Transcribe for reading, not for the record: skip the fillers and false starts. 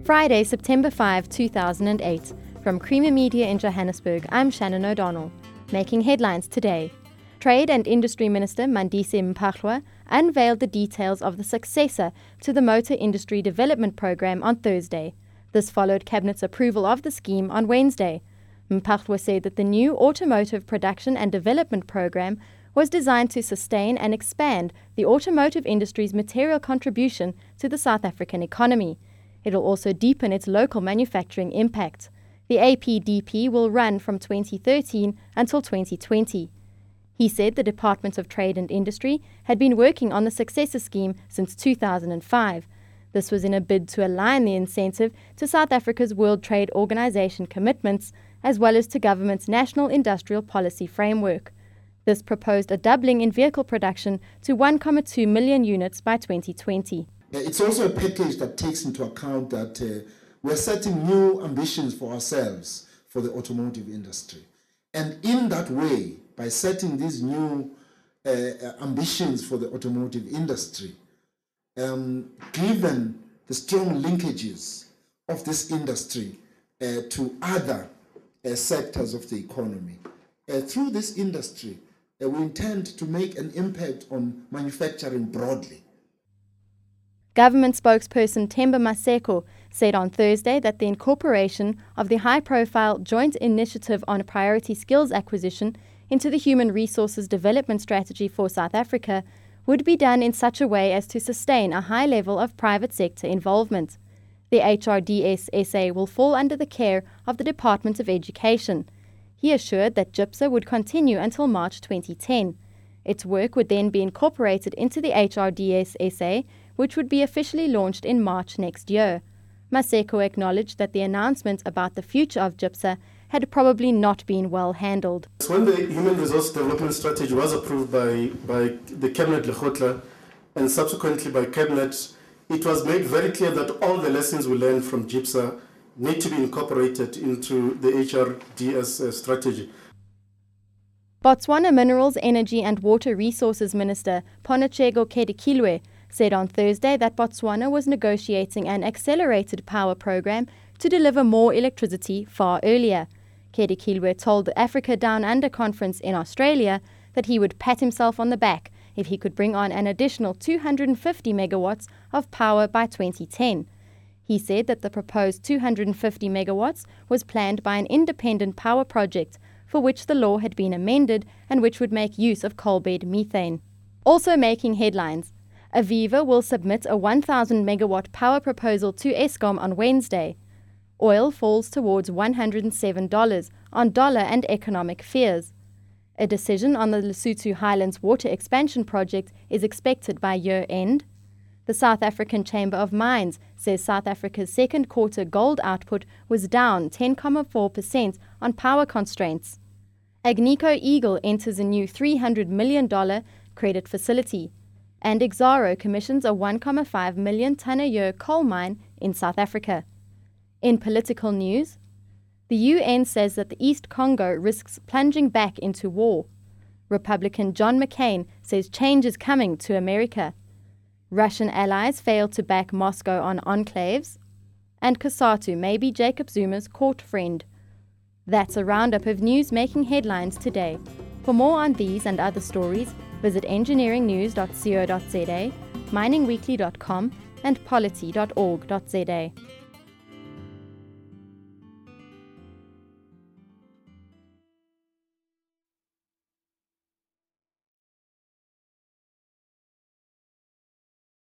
Friday, September 5, 2008. From Creamer Media in Johannesburg, I'm Shannon O'Donnell. Making headlines today. Trade and Industry Minister Mandisi Mphahlwa unveiled the details of the successor to the Motor Industry Development Programme on Thursday. This followed Cabinet's approval of the scheme on Wednesday. Mphahlwa said that the new Automotive Production and Development Programme was designed to sustain and expand the automotive industry's material contribution to the South African economy. It will also deepen its local manufacturing impact. The APDP will run from 2013 until 2020. He said the Department of Trade and Industry had been working on the successor scheme since 2005. This was in a bid to align the incentive to South Africa's World Trade Organization commitments, as well as to government's National Industrial Policy Framework. This proposed a doubling in vehicle production to 1.2 million units by 2020. It's also a package that takes into account that we're setting new ambitions for ourselves for the automotive industry. And in that way, by setting these new ambitions for the automotive industry, given the strong linkages of this industry to other sectors of the economy, through this industry, we intend to make an impact on manufacturing broadly. Government spokesperson Themba Maseko said on Thursday that the incorporation of the high-profile Joint Initiative on Priority Skills Acquisition into the Human Resources Development Strategy for South Africa would be done in such a way as to sustain a high level of private sector involvement. The HRDS SA will fall under the care of the Department of Education. He assured that GIPSA would continue until March 2010. Its work would then be incorporated into the HRDS SA, which would be officially launched in March next year. Maseko acknowledged that the announcement about the future of GIPSA had probably not been well handled. When the Human Resource Development Strategy was approved by the Cabinet Lekgotla and subsequently by Cabinet, it was made very clear that all the lessons we learned from GIPSA need to be incorporated into the HRDS strategy. Botswana Minerals, Energy and Water Resources Minister Ponachego Kedikilwe said on Thursday that Botswana was negotiating an accelerated power program to deliver more electricity far earlier. Kedikilwe told the Africa Down Under conference in Australia that he would pat himself on the back if he could bring on an additional 250 megawatts of power by 2010. He said that the proposed 250 megawatts was planned by an independent power project for which the law had been amended and which would make use of coal bed methane. Also making headlines, Aviva will submit a 1,000 megawatt power proposal to Eskom on Wednesday. Oil falls towards $107 on dollar and economic fears. A decision on the Lesotho Highlands water expansion project is expected by year-end. The South African Chamber of Mines says South Africa's second quarter gold output was down 10.4% on power constraints. Agnico Eagle enters a new $300 million credit facility. And Exxaro commissions a 1.5 million ton a year coal mine in South Africa. In political news, the UN says that the East Congo risks plunging back into war. Republican John McCain says change is coming to America. Russian allies fail to back Moscow on enclaves. And COSATU may be Jacob Zuma's court friend. That's a roundup of news making headlines today. For more on these and other stories, visit engineeringnews.co.za, miningweekly.com, and polity.org.za.